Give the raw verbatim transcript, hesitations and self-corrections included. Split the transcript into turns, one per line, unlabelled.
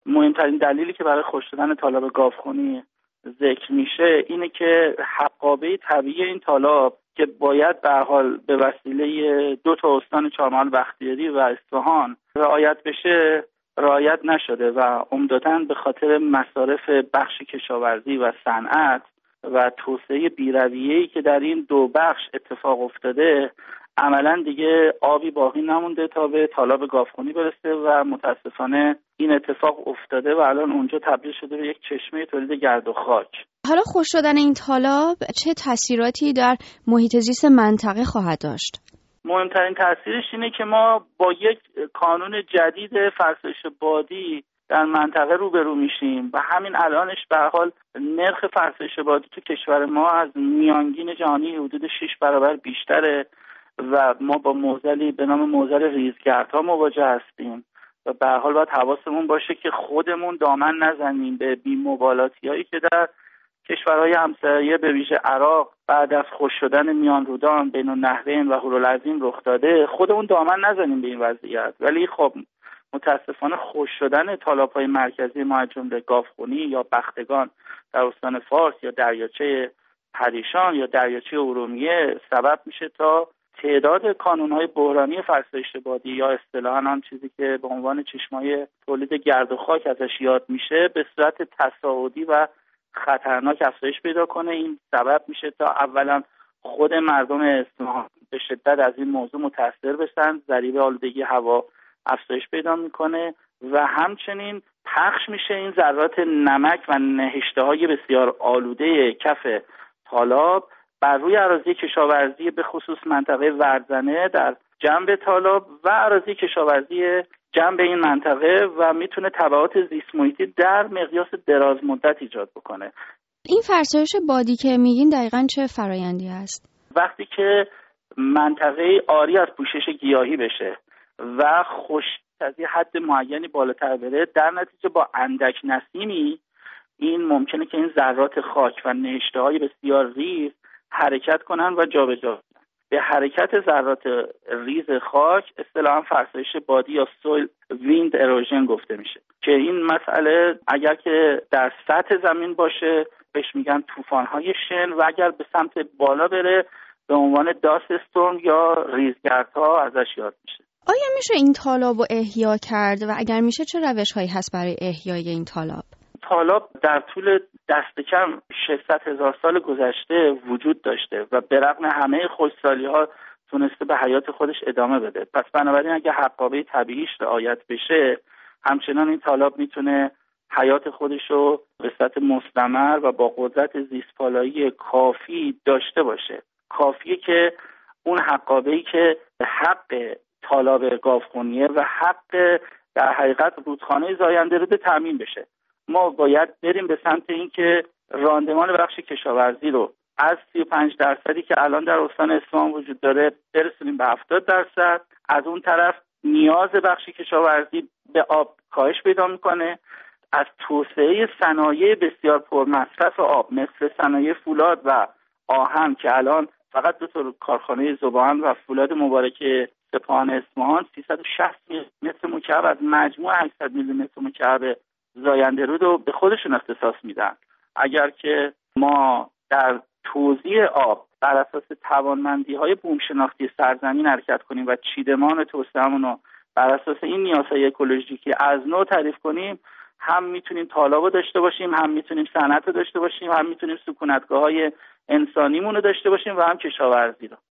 مهمترین دلیلی که برای خشک شدن تالاب گاوخونی ذکر میشه اینه که حقابه طبیعی این تالاب که باید به هر حال به وسیله دو تا استان چهارمحال بختیاری و اصفهان رعایت بشه رعایت نشده و عمدتاً به خاطر مصارف بخش کشاورزی و صنعت و توسعه بی‌رویه‌ای که در این دو بخش اتفاق افتاده عملاً دیگه آبی باقی نمونده تا به تالاب گاوخونی برسه و متاسفانه این اتفاق افتاده و الان اونجا تبدیل شده به یک چشمه تولید گرد و خاک.
حالا خشک شدن این تالاب چه تاثیراتی در محیط زیست منطقه خواهد داشت؟
مهمترین تاثیرش اینه که ما با یک کانون جدید فرسایش بادی در منطقه روبرو میشیم و همین الانش به هر حال نرخ فرسایش بادی تو کشور ما از میانگین جهانی حدود شش برابر بیشتره و ما با معضلی به نام معضل ریزگردها مواجه هستیم و به هر حال باید حواسمون باشه که خودمون دامن نزنیم به بی‌مبالاتی‌هایی که در کشورهای همسایه به ویژه عراق بعد از خشک شدن میان رودان بین النهرین و هورالعظیم رخ داده، خودمون دامن نزنیم به این وضعیت. ولی خب متاسفانه خشک شدن تالاب‌های مرکزی ما از جمله گاوخونی یا بختگان در استان فارس یا دریاچه پریشان یا دریاچه ارومیه سبب میشه تا تعداد کانون‌های بحرانی فرسایش بادی یا اصطلاحاً آن چیزی که به عنوان چشمه‌های تولید گرد و خاک ازش یاد میشه به صورت تصاعدی و خطرناک افزایش پیدا کنه. این سبب میشه تا اولا خود مردم اصفهان به شدت از این موضوع متاثر بشن، ضریب آلودگی هوا افزایش پیدا میکنه و همچنین پخش میشه این ذرات نمک و نهشته‌های بسیار آلوده کف تالاب بر روی اراضی کشاورزی به خصوص منطقه وردزنه در جنب تالاب و اراضی کشاورزی جنب این منطقه و میتونه تبعات زیست محیطی در مقیاس دراز مدت ایجاد بکنه.
این فرسایش بادی که میگین دقیقاً چه فرایندی هست؟
وقتی که منطقه عاری از پوشش گیاهی بشه و خشک از یه حد معینی بالاتر بره، در نتیجه با اندک نسیمی این ممکنه که این ذرات خاک و نهشته‌های بسیار ریز حرکت کنن و جابجا کنن. به حرکت ذرات ریز خاک اصطلاحاً فرسایش بادی یا سویل ویند اروژن گفته میشه که این مسئله اگر که در سطح زمین باشه بهش میگن طوفان‌های شن و اگر به سمت بالا بره به عنوان داست استورم یا ریزگردها ازش یاد میشه.
آیا میشه این تالاب رو احیا کرد و اگر میشه چه روش‌هایی هست برای احیای این تالاب؟
تالاب در طول دست کم ششصد هزار سال گذشته وجود داشته و به رغم همه خشکسالی‌ها تونسته به حیات خودش ادامه بده. پس بنابراین اگه حقابه طبیعیش رعایت بشه همچنان این تالاب میتونه حیات خودش رو به صورت مستمر و با قدرت زیست‌پالایی کافی داشته باشه. کافیه که اون حقابه‌ای که حق تالاب گاوخونیه و حق در حقیقت رودخانه زاینده رود تامین بشه. ما باید بریم به سمت این که راندمان بخش کشاورزی رو از سی و پنج درصدی که الان در استان اصفهان وجود داره برسونیم به هفتاد درصد. از اون طرف نیاز بخش کشاورزی به آب کاهش پیدا میکنه. از توسعه صنایع بسیار پرمصرف آب مثل صنایع فولاد و آهن که الان فقط دو تا کارخانه ذوب‌آهن و فولاد مبارکه سپاهان اصفهان سیصد و شصت متر مکعب از مجموع هشتصد میلی متر مکعب زاینده رود رو به خودشون اختصاص میدن. اگر که ما در توزیع آب بر اساس توانمندی‌های بومشناختی سرزمین حرکت کنیم و چیدمان توسعه‌مون رو بر اساس این نیازهای اکولوژیکی از نو تعریف کنیم، هم میتونیم تالاب رو داشته باشیم، هم میتونیم صنعت رو داشته باشیم، هم میتونیم سکونتگاه‌های انسانیمون رو داشته باشیم و هم کشاورزی رو.